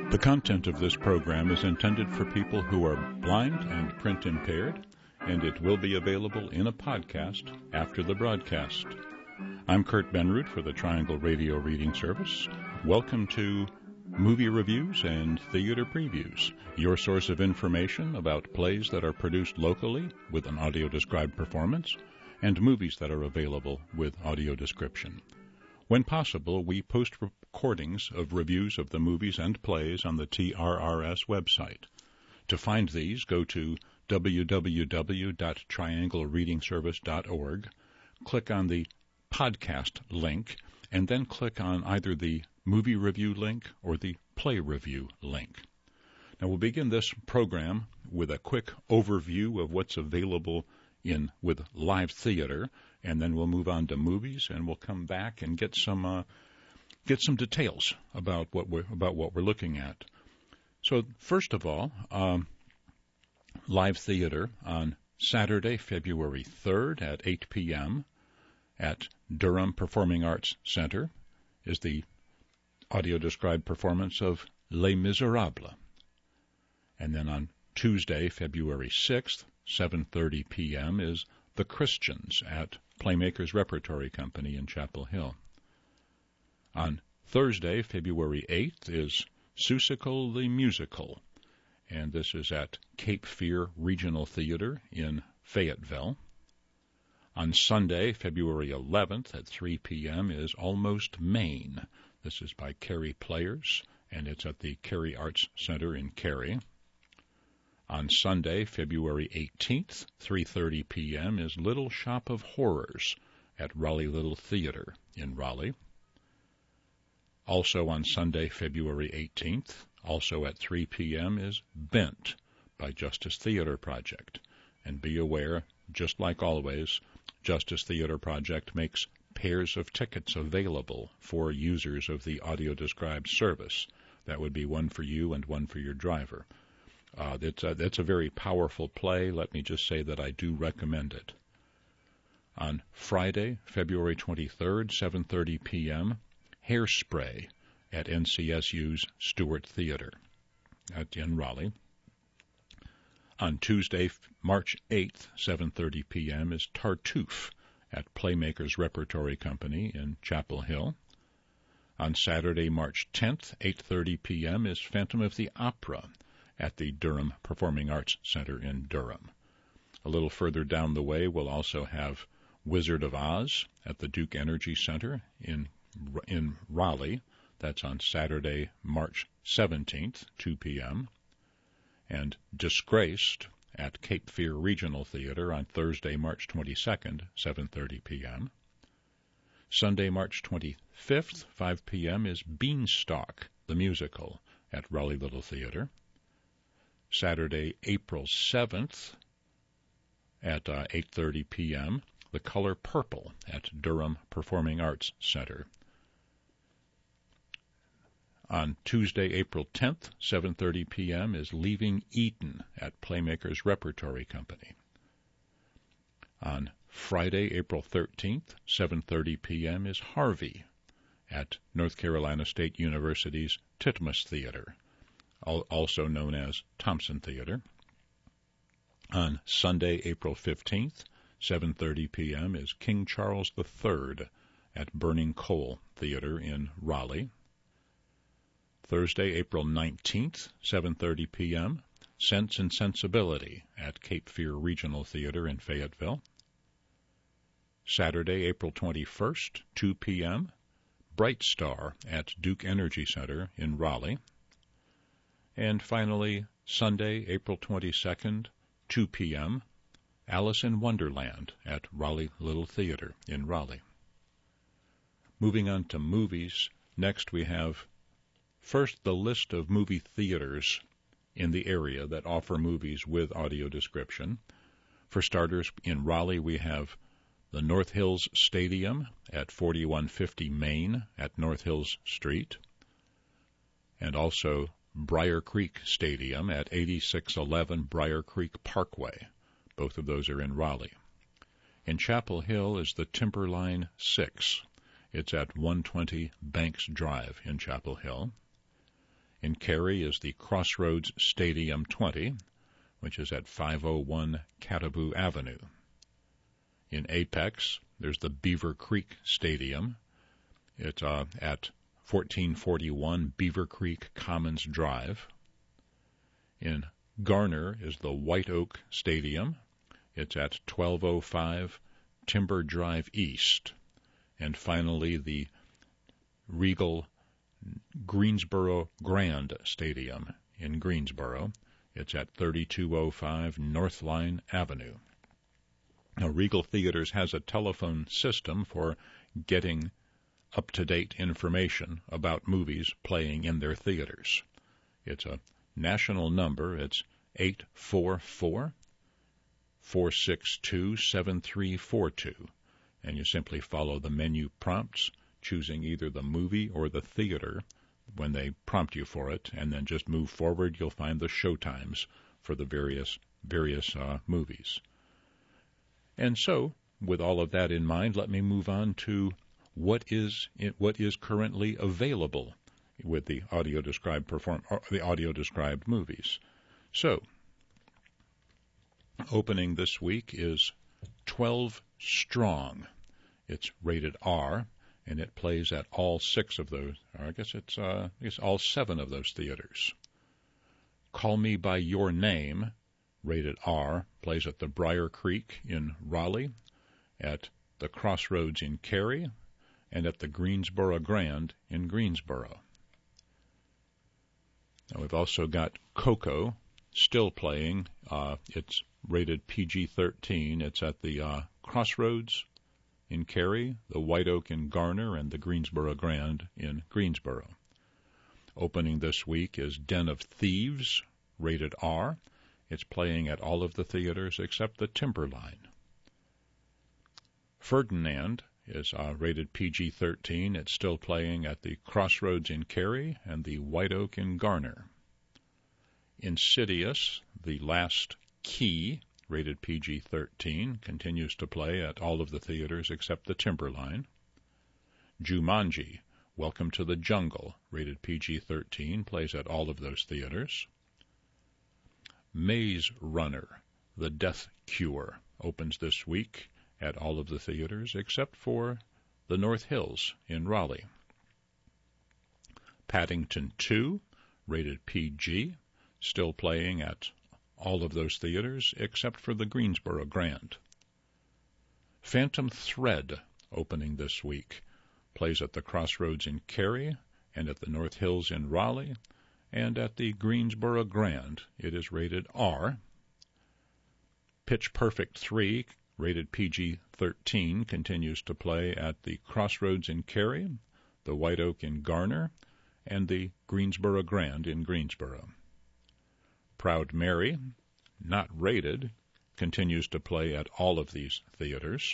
The content of this program is intended for people who are blind and print impaired, and it will be available in a podcast after the broadcast. I'm Kurt Benroot for the Triangle Radio Reading Service. Welcome to Movie Reviews and Theater Previews, your source of information about plays that are produced locally with an audio-described performance and movies that are available with audio description. When possible, we post recordings of reviews of the movies and plays on the TRRS website. To find these, go to www.trianglereadingservice.org, click on the podcast link, and then click on either the movie review link or the play review link. Now, we'll begin this program with a quick overview of what's available with live theater, and then we'll move on to movies, and we'll come back and get some details about what we're looking at. So, first of all, live theater on Saturday, February 3rd at 8 p.m. at Durham Performing Arts Center is the audio-described performance of Les Miserables. And then on Tuesday, February 6th, 7:30 p.m. is The Christians at Playmakers Repertory Company in Chapel Hill. On Thursday, February 8th, is Seussical the Musical, and this is at Cape Fear Regional Theater in Fayetteville. On Sunday, February 11th at 3 p.m. is Almost Maine. This is by Cary Players, and it's at the Cary Arts Center in Cary. On Sunday, February 18th, 3:30 p.m. is Little Shop of Horrors at Raleigh Little Theater in Raleigh. Also on Sunday, February 18th, also at 3 p.m. is Bent by Justice Theater Project. And be aware, just like always, Justice Theater Project makes pairs of tickets available for users of the audio-described service. That would be one for you and one for your driver. That's a very powerful play. Let me just say that I do recommend it. On Friday, February 23rd, 7:30 p.m., Hairspray at NCSU's Stewart Theater in Raleigh. On Tuesday, March 8th, 7:30 p.m., is Tartuffe at Playmakers Repertory Company in Chapel Hill. On Saturday, March 10th, 8:30 p.m., is Phantom of the Opera at the Durham Performing Arts Center in Durham. A little further down the way, we'll also have Wizard of Oz at the Duke Energy Center in Raleigh. That's on Saturday, March 17th, 2 p.m. And Disgraced at Cape Fear Regional Theater on Thursday, March 22nd, 7:30 p.m. Sunday, March 25th, 5 p.m. is Beanstalk, the musical, at Raleigh Little Theater. Saturday, April 7th at 8:30 p.m., The Color Purple at Durham Performing Arts Center. On Tuesday, April 10th, 7:30 p.m. is Leaving Eden at Playmakers Repertory Company. On Friday, April 13th, 7:30 p.m. is Harvey at North Carolina State University's Titmus Theater, also known as Thompson Theater. On Sunday, April 15th, 7:30 p.m. is King Charles III at Burning Coal Theater in Raleigh. Thursday, April 19th, 7:30 p.m., Sense and Sensibility at Cape Fear Regional Theater in Fayetteville. Saturday, April 21st, 2 p.m., Bright Star at Duke Energy Center in Raleigh. And finally, Sunday, April 22nd, 2 p.m., Alice in Wonderland at Raleigh Little Theater in Raleigh. Moving on to movies, next we have first the list of movie theaters in the area that offer movies with audio description. For starters, in Raleigh we have the North Hills Stadium at 4150 Main at North Hills Street, and also Briar Creek Stadium at 8611 Briar Creek Parkway. Both of those are in Raleigh. In Chapel Hill is the Timberline 6. It's at 120 Banks Drive in Chapel Hill. In Cary is the Crossroads Stadium 20, which is at 501 Caribou Avenue. In Apex, there's the Beaver Creek Stadium. It's at 1441 Beaver Creek Commons Drive. In Garner is the White Oak Stadium. It's at 1205 Timber Drive East. And finally, the Regal Greensboro Grand Stadium in Greensboro. It's at 3205 Northline Avenue. Now, Regal Theaters has a telephone system for getting up-to-date information about movies playing in their theaters. It's a national number. It's 844-462-7342. And you simply follow the menu prompts, choosing either the movie or the theater when they prompt you for it, and then just move forward. You'll find the show times for the various movies. And so, with all of that in mind, let me move on to what is currently available with the audio described movies. So, opening this week is 12 Strong. It's rated R, and it plays at all 6 of those, or I guess it's all 7 of those theaters. Call Me by Your Name, rated R, plays at the Briar Creek in Raleigh, at the Crossroads in Cary, and at the Greensboro Grand in Greensboro. Now we've also got Coco, still playing. It's rated PG-13. It's at the Crossroads in Cary, the White Oak in Garner, and the Greensboro Grand in Greensboro. Opening this week is Den of Thieves, rated R. It's playing at all of the theaters except the Timberline. Ferdinand is rated PG-13. It's still playing at the Crossroads in Cary and the White Oak in Garner. Insidious, The Last Key, rated PG-13, continues to play at all of the theaters except the Timberline. Jumanji, Welcome to the Jungle, rated PG-13, plays at all of those theaters. Maze Runner, The Death Cure, opens this week at all of the theaters except for the North Hills in Raleigh. Paddington 2, rated PG, still playing at all of those theaters except for the Greensboro Grand. Phantom Thread, opening this week, plays at the Crossroads in Cary and at the North Hills in Raleigh and at the Greensboro Grand. It is rated R. Pitch Perfect 3, rated PG-13, continues to play at the Crossroads in Cary, the White Oak in Garner, and the Greensboro Grand in Greensboro. Proud Mary, not rated, continues to play at all of these theaters.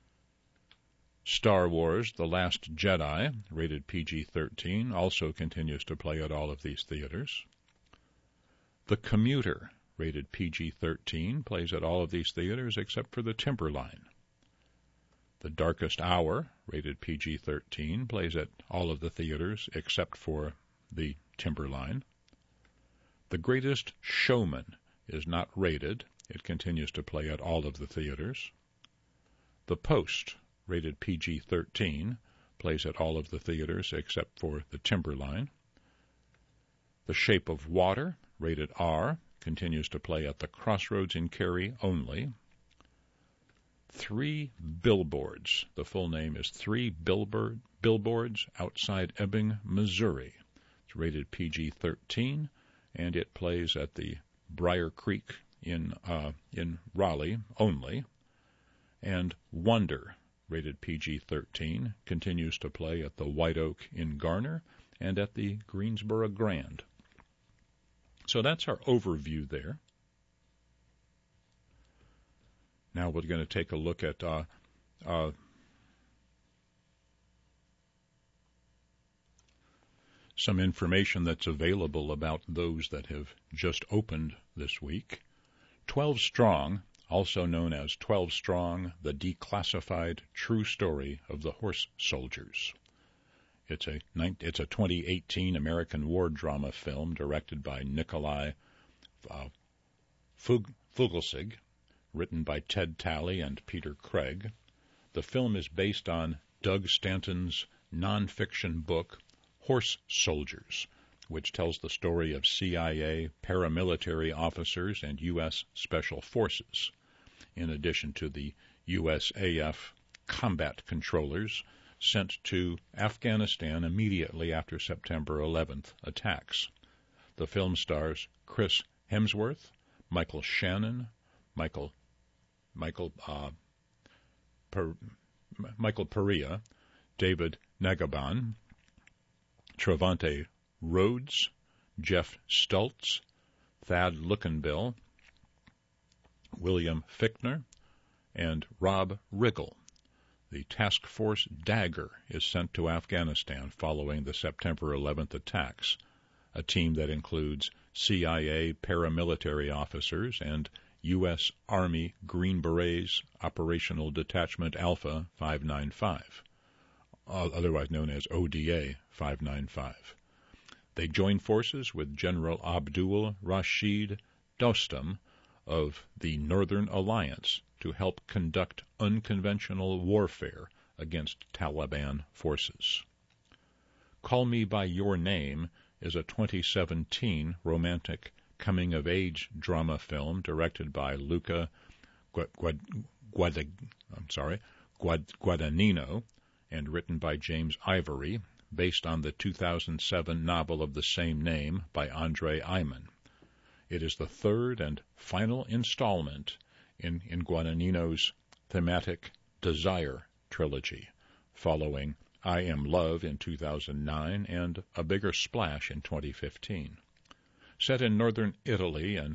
Star Wars, The Last Jedi, rated PG-13, also continues to play at all of these theaters. The Commuter, rated PG-13, plays at all of these theaters except for the Timberline. The Darkest Hour, rated PG-13, plays at all of the theaters except for the Timberline. The Greatest Showman is not rated. It continues to play at all of the theaters. The Post, rated PG-13, plays at all of the theaters except for the Timberline. The Shape of Water, rated R, continues to play at the Crossroads in Cary only. 3 Billboards. The full name is 3 Billboards Outside Ebbing, Missouri. It's rated PG-13, and it plays at the Briar Creek in Raleigh only. And Wonder, rated PG-13, continues to play at the White Oak in Garner and at the Greensboro Grand. So that's our overview there. Now we're going to take a look at some information that's available about those that have just opened this week. 12 Strong, also known as 12 Strong, the Declassified True Story of the Horse Soldiers. It's a 2018 American war drama film directed by Nikolai Fugelsig, written by Ted Talley and Peter Craig. The film is based on Doug Stanton's nonfiction book, Horse Soldiers, which tells the story of CIA paramilitary officers and U.S. Special Forces, in addition to the USAF combat controllers sent to Afghanistan immediately after September 11th attacks. The film stars Chris Hemsworth, Michael Shannon, Michael Perea, David Nagaban, Trevante Rhodes, Jeff Stultz, Thad Luckenbill, William Fichtner, and Rob Riggle. The Task Force Dagger is sent to Afghanistan following the September 11th attacks, a team that includes CIA paramilitary officers and U.S. Army Green Berets Operational Detachment Alpha 595, otherwise known as ODA 595. They join forces with General Abdul Rashid Dostum of the Northern Alliance to help conduct unconventional warfare against Taliban forces. Call Me By Your Name is a 2017 romantic coming-of-age drama film directed by Luca Guadagnino and written by James Ivory, based on the 2007 novel of the same name by Andre Eyman. It is the third and final installment in Guadagnino's thematic Desire trilogy, following I Am Love in 2009 and A Bigger Splash in 2015. Set in northern Italy in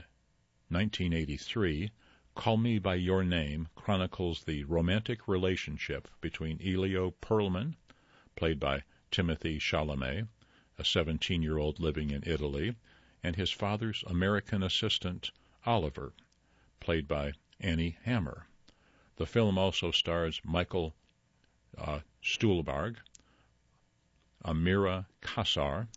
1983, Call Me By Your Name chronicles the romantic relationship between Elio Perlman, played by Timothée Chalamet, a 17-year-old living in Italy, and his father's American assistant, Oliver, played by Annie Hammer. The film also stars Michael Stuhlbarg, Amira Kassar,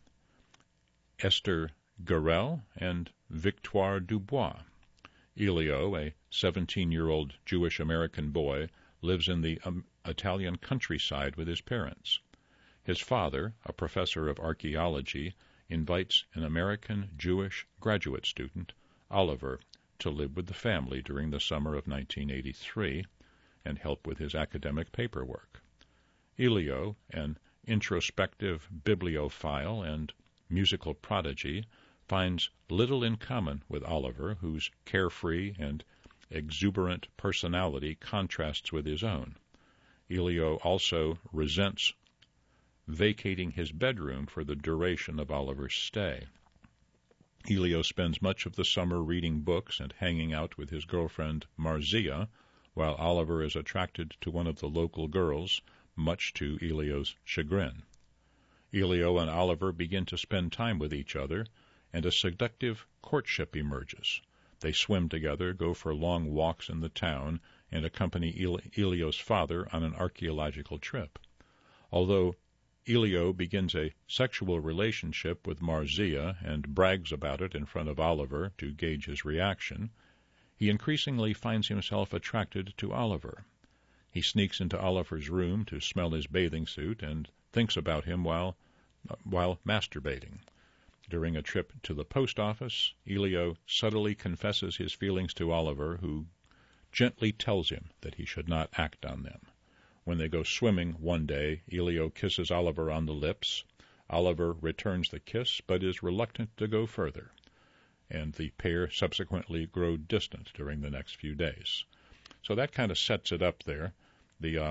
Esther Garel, and Victoire Dubois. Elio, a 17-year-old Jewish-American boy, lives in the Italian countryside with his parents. His father, a professor of archaeology, invites an American Jewish graduate student, Oliver, to live with the family during the summer of 1983 and help with his academic paperwork. Elio, an introspective bibliophile and musical prodigy, finds little in common with Oliver, whose carefree and exuberant personality contrasts with his own. Elio also resents vacating his bedroom for the duration of Oliver's stay. Elio spends much of the summer reading books and hanging out with his girlfriend Marzia, while Oliver is attracted to one of the local girls, much to Elio's chagrin. Elio and Oliver begin to spend time with each other, and a seductive courtship emerges. They swim together, go for long walks in the town, and accompany Elio's father on an archaeological trip. Although Elio begins a sexual relationship with Marzia and brags about it in front of Oliver to gauge his reaction, he increasingly finds himself attracted to Oliver. He sneaks into Oliver's room to smell his bathing suit and thinks about him while masturbating. During a trip to the post office, Elio subtly confesses his feelings to Oliver, who gently tells him that he should not act on them. When they go swimming one day, Elio kisses Oliver on the lips. Oliver returns the kiss, but is reluctant to go further, and the pair subsequently grow distant during the next few days. So that kind of sets it up there. The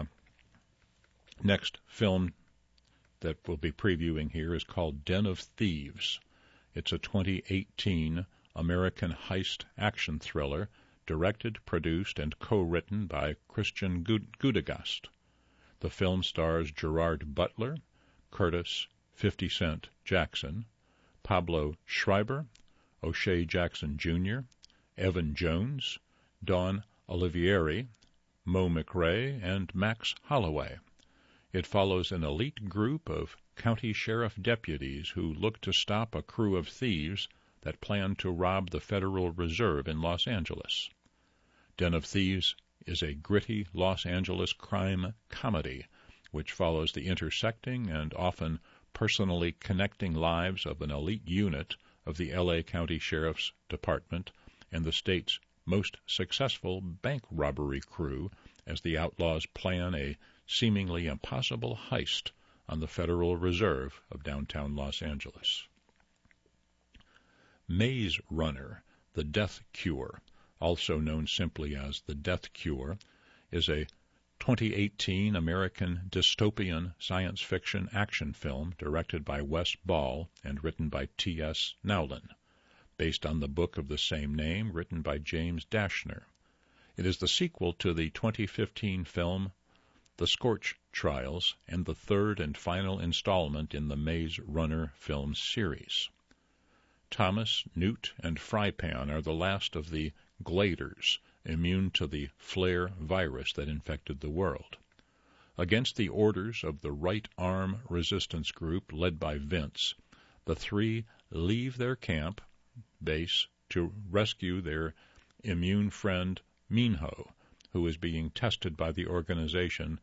next film that we'll be previewing here is called Den of Thieves. It's a 2018 American heist action thriller directed, produced, and co-written by Christian Gudegast. The film stars Gerard Butler, Curtis 50 Cent Jackson, Pablo Schreiber, O'Shea Jackson Jr., Evan Jones, Dawn Olivieri, Mo McRae, and Max Holloway. It follows an elite group of county sheriff deputies who look to stop a crew of thieves that plan to rob the Federal Reserve in Los Angeles. Den of Thieves is a gritty Los Angeles crime comedy which follows the intersecting and often personally connecting lives of an elite unit of the L.A. County Sheriff's Department and the state's most successful bank robbery crew as the outlaws plan a seemingly impossible heist on the Federal Reserve of downtown Los Angeles. Maze Runner, The Death Cure, also known simply as The Death Cure, is a 2018 American dystopian science fiction action film directed by Wes Ball and written by T.S. Nowlin, based on the book of the same name written by James Dashner. It is the sequel to the 2015 film The Scorch Trials and the third and final installment in the Maze Runner film series. Thomas, Newt, and Frypan are the last of the Gladers, immune to the flare virus that infected the world. Against the orders of the Right Arm Resistance Group led by Vince, the three leave their camp base to rescue their immune friend Minho, who is being tested by the organization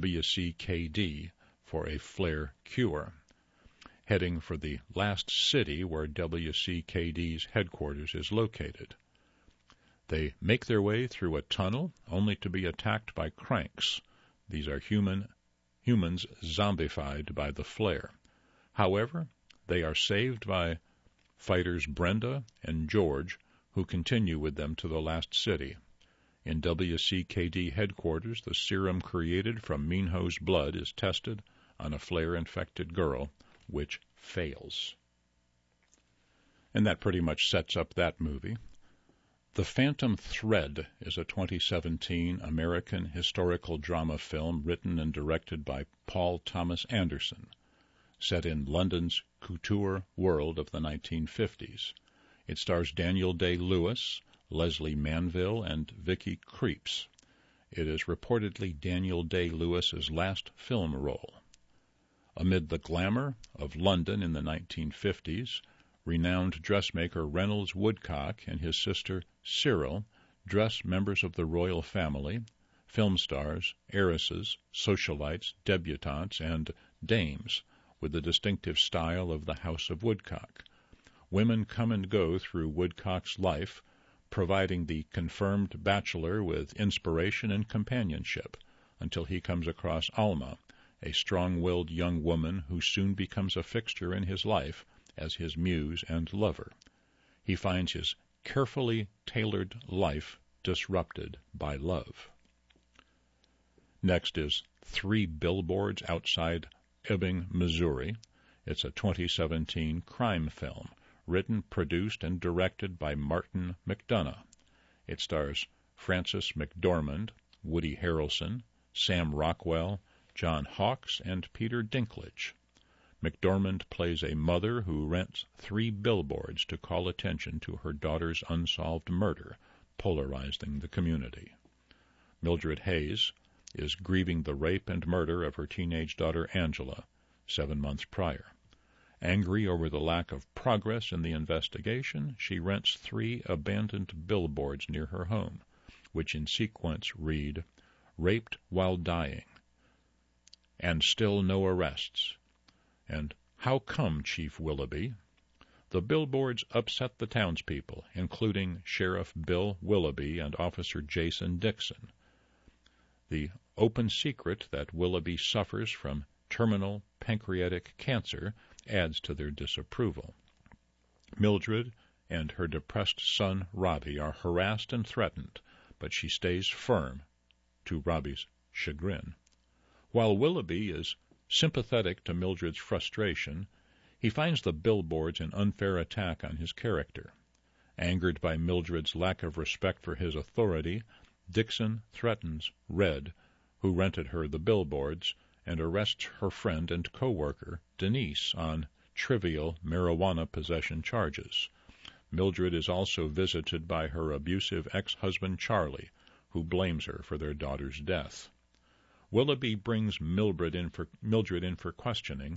WCKD for a flare cure, heading for the last city where WCKD's headquarters is located. They make their way through a tunnel only to be attacked by cranks. These are humans zombified by the flare. However, they are saved by fighters Brenda and George, who continue with them to the last city. In WCKD headquarters, the serum created from Minho's blood is tested on a flare-infected girl, which fails. And that pretty much sets up that movie. The Phantom Thread is a 2017 American historical drama film written and directed by Paul Thomas Anderson, set in London's couture world of the 1950s. It stars Daniel Day-Lewis, Leslie Manville, and Vicky Krieps. It is reportedly Daniel Day-Lewis's last film role. Amid the glamour of London in the 1950s, renowned dressmaker Reynolds Woodcock and his sister Cyril dress members of the royal family, film stars, heiresses, socialites, debutantes, and dames, with the distinctive style of the House of Woodcock. Women come and go through Woodcock's life, providing the confirmed bachelor with inspiration and companionship, until he comes across Alma, a strong-willed young woman who soon becomes a fixture in his life as his muse and lover. He finds his carefully tailored life disrupted by love. Next is 3 Billboards Outside Ebbing, Missouri. It's a 2017 crime film, written, produced, and directed by Martin McDonough. It stars Frances McDormand, Woody Harrelson, Sam Rockwell, John Hawkes, and Peter Dinklage. McDormand plays a mother who rents 3 billboards to call attention to her daughter's unsolved murder, polarizing the community. Mildred Hayes is grieving the rape and murder of her teenage daughter Angela 7 months prior. Angry over the lack of progress in the investigation, she rents 3 abandoned billboards near her home, which in sequence read, "Raped while dying," and "Still no arrests," and "How come, Chief Willoughby?" The billboards upset the townspeople, including Sheriff Bill Willoughby and Officer Jason Dixon. The open secret that Willoughby suffers from terminal pancreatic cancer adds to their disapproval. Mildred and her depressed son Robbie are harassed and threatened, but she stays firm, to Robbie's chagrin. While Willoughby is sympathetic to Mildred's frustration, he finds the billboards an unfair attack on his character. Angered by Mildred's lack of respect for his authority, Dixon threatens Red, who rented her the billboards, and arrests her friend and co-worker, Denise, on trivial marijuana possession charges. Mildred is also visited by her abusive ex-husband Charlie, who blames her for their daughter's death. Willoughby brings Mildred in for questioning,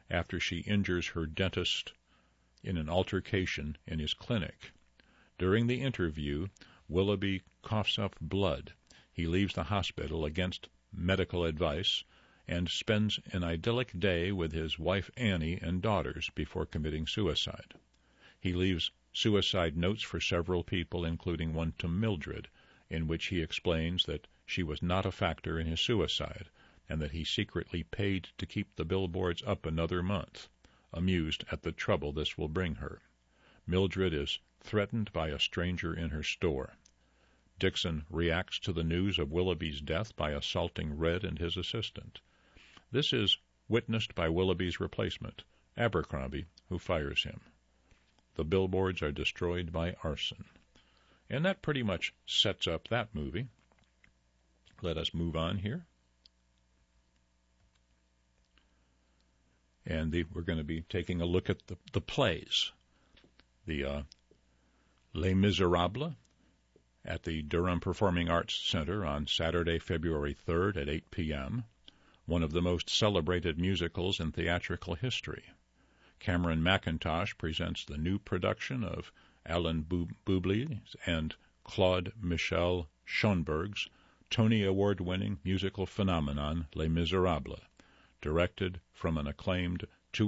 after she injures her dentist in an altercation in his clinic. During the interview, Willoughby coughs up blood. He leaves the hospital against medical advice and spends an idyllic day with his wife Annie and daughters before committing suicide. He leaves suicide notes for several people, including one to Mildred, in which he explains that she was not a factor in his suicide and that he secretly paid to keep the billboards up another month, amused at the trouble this will bring her. Mildred is threatened by a stranger in her store. Dixon reacts to the news of Willoughby's death by assaulting Red and his assistant. This is witnessed by Willoughby's replacement, Abercrombie, who fires him. The billboards are destroyed by arson. And that pretty much sets up that movie. Let us move on here. And we're going to be taking a look at the plays. The Les Miserables at the Durham Performing Arts Center on Saturday, February 3rd at 8 p.m., one of the most celebrated musicals in theatrical history. Cameron Mackintosh presents the new production of Alan Boublil and Claude Michel Schoenberg's Tony Award-winning musical phenomenon Les Miserables, direct from an acclaimed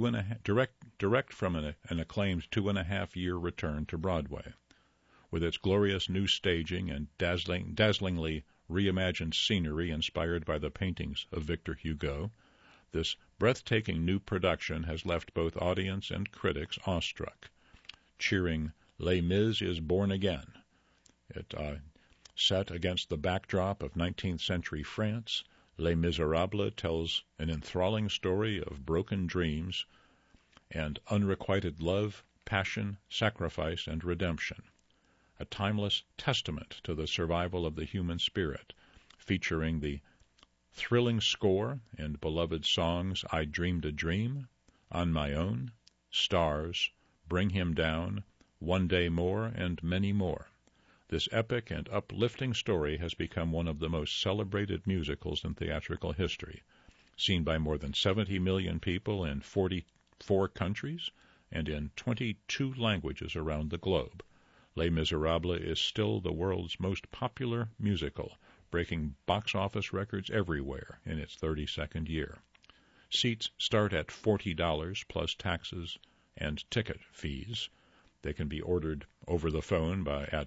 2.5-year return to Broadway. With its glorious new staging and dazzlingly reimagined scenery inspired by the paintings of Victor Hugo, this breathtaking new production has left both audience and critics awestruck, cheering Les Mis is born again. It set against the backdrop of 19th century France, Les Miserables tells an enthralling story of broken dreams and unrequited love, passion, sacrifice, and redemption. A timeless testament to the survival of the human spirit, featuring the thrilling score and beloved songs I Dreamed a Dream, On My Own, Stars, Bring Him Down, One Day More, and many more. This epic and uplifting story has become one of the most celebrated musicals in theatrical history, seen by more than 70 million people in 44 countries and in 22 languages around the globe. Les Miserables is still the world's most popular musical, breaking box office records everywhere in its 32nd year. Seats start at $40 plus taxes and ticket fees. They can be ordered over the phone at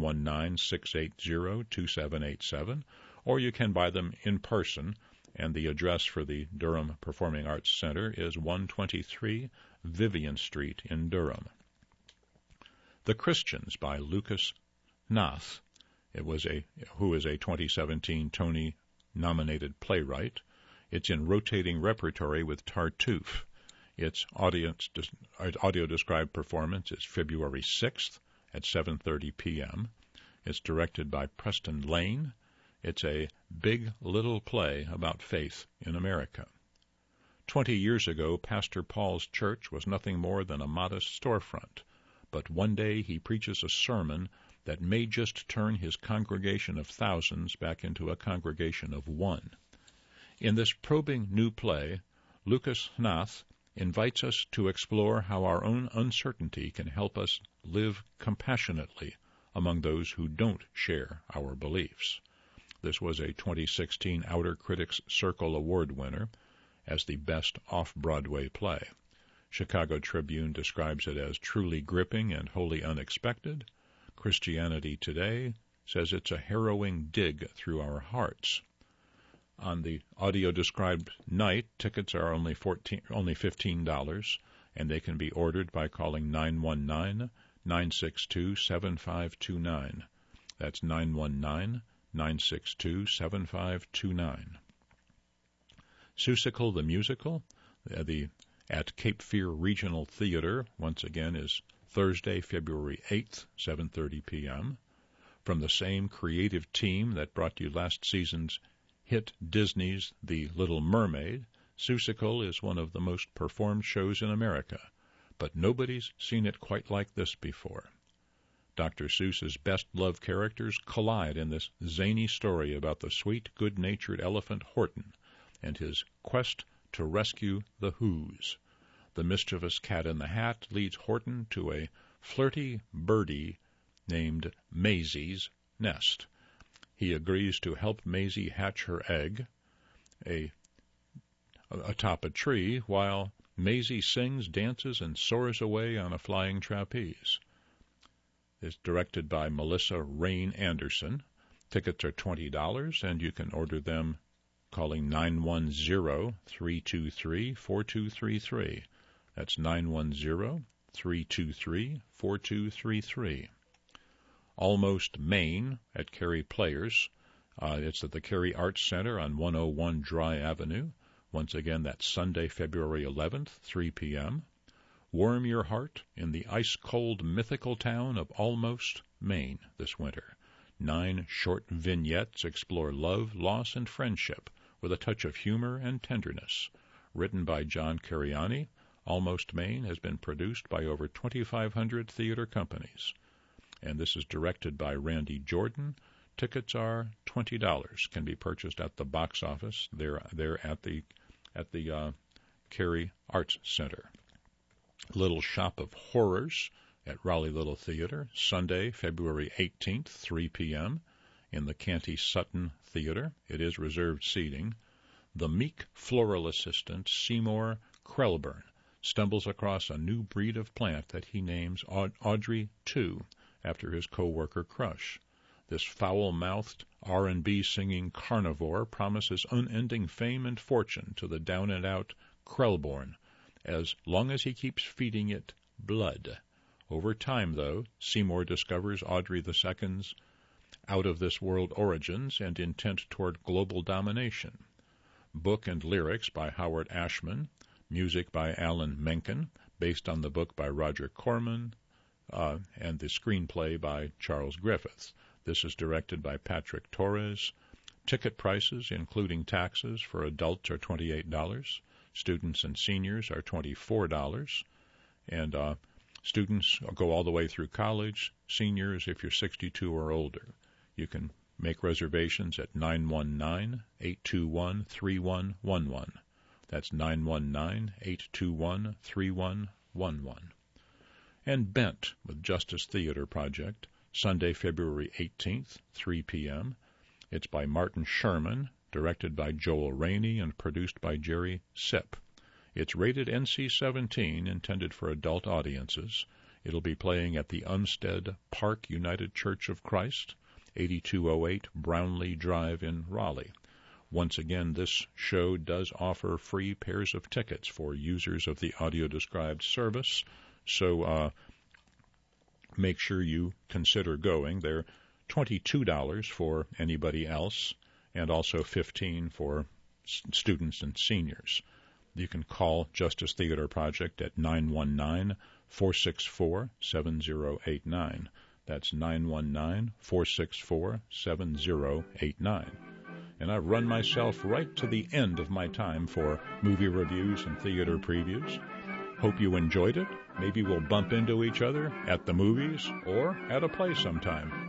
919-680-2787, or you can buy them in person, and the address for the Durham Performing Arts Center is 123 Vivian Street in Durham. The Christians by Lucas Hnath, who is a 2017 Tony-nominated playwright. It's in rotating repertory with Tartuffe. Its audio-described performance is February 6th at 7:30 p.m. It's directed by Preston Lane. It's a big little play about faith in America. 20 years ago, Pastor Paul's church was nothing more than a modest storefront, but one day he preaches a sermon that may just turn his congregation of thousands back into a congregation of one. In this probing new play, Lucas Hnath invites us to explore how our own uncertainty can help us live compassionately among those who don't share our beliefs. This was a 2016 Outer Critics Circle Award winner as the best off-Broadway play. Chicago Tribune describes it as truly gripping and wholly unexpected. Christianity Today says it's a harrowing dig through our hearts. On the audio-described night, tickets are only $15, and they can be ordered by calling 919-962-7529. That's 919-962-7529. Seussical the Musical at Cape Fear Regional Theater, once again, is Thursday, February 8th, 7:30 p.m. From the same creative team that brought you last season's hit Disney's The Little Mermaid, Seussical is one of the most performed shows in America, but nobody's seen it quite like this before. Dr. Seuss's best-loved characters collide in this zany story about the sweet, good-natured elephant Horton and his quest to rescue the Who's. The mischievous Cat in the Hat leads Horton to a flirty birdie named Maisie's nest. He agrees to help Maisie hatch her egg atop a tree while Maisie sings, dances, and soars away on a flying trapeze. It's directed by Melissa Rain Anderson. Tickets are $20, and you can order them calling 910-323-4233. That's 910-323-4233. Almost Maine at Cary Players. It's at the Cary Arts Center on 101 Dry Avenue. Once again, that's Sunday, February 11th, 3 p.m. Warm your heart in the ice-cold mythical town of Almost, Maine this winter. 9 short vignettes explore love, loss, and friendship with a touch of humor and tenderness. Written by John Cariani, Almost Maine has been produced by over 2,500 theater companies. And this is directed by Randy Jordan. Tickets are $20. Can be purchased at the box office there at the Cary Arts Center. Little Shop of Horrors at Raleigh Little Theater, Sunday, February 18th, 3 p.m. in the Canty Sutton Theater. It is reserved seating. The meek floral assistant Seymour Krelburn stumbles across a new breed of plant that he names Audrey 2 after his co-worker crush. This foul-mouthed R&B singing carnivore promises unending fame and fortune to the down-and-out Krelborn, as long as he keeps feeding it blood. Over time, though, Seymour discovers Audrey II's out-of-this-world origins and intent toward global domination. Book and lyrics by Howard Ashman, music by Alan Menken, based on the book by Roger Corman, and the screenplay by Charles Griffiths. This is directed by Patrick Torres. Ticket prices, including taxes, for adults are $28. Students and seniors are $24. And students go all the way through college. Seniors, if you're 62 or older. You can make reservations at 919-821-3111. That's 919-821-3111. And Bent with Justice Theater Project, Sunday, February 18th, 3 p.m. It's by Martin Sherman, directed by Joel Rainey, and produced by Jerry Sipp. It's rated NC-17, intended for adult audiences. It'll be playing at the Umstead Park United Church of Christ, 8208 Brownlee Drive in Raleigh. Once again, this show does offer free pairs of tickets for users of the audio-described service, so make sure you consider going. They're $22 for anybody else, and also $15 for students and seniors. You can call Justice Theater Project at 919-464-7089. That's 919-464-7089. And I've run myself right to the end of my time for movie reviews and theater previews. Hope you enjoyed it. Maybe we'll bump into each other at the movies or at a play sometime.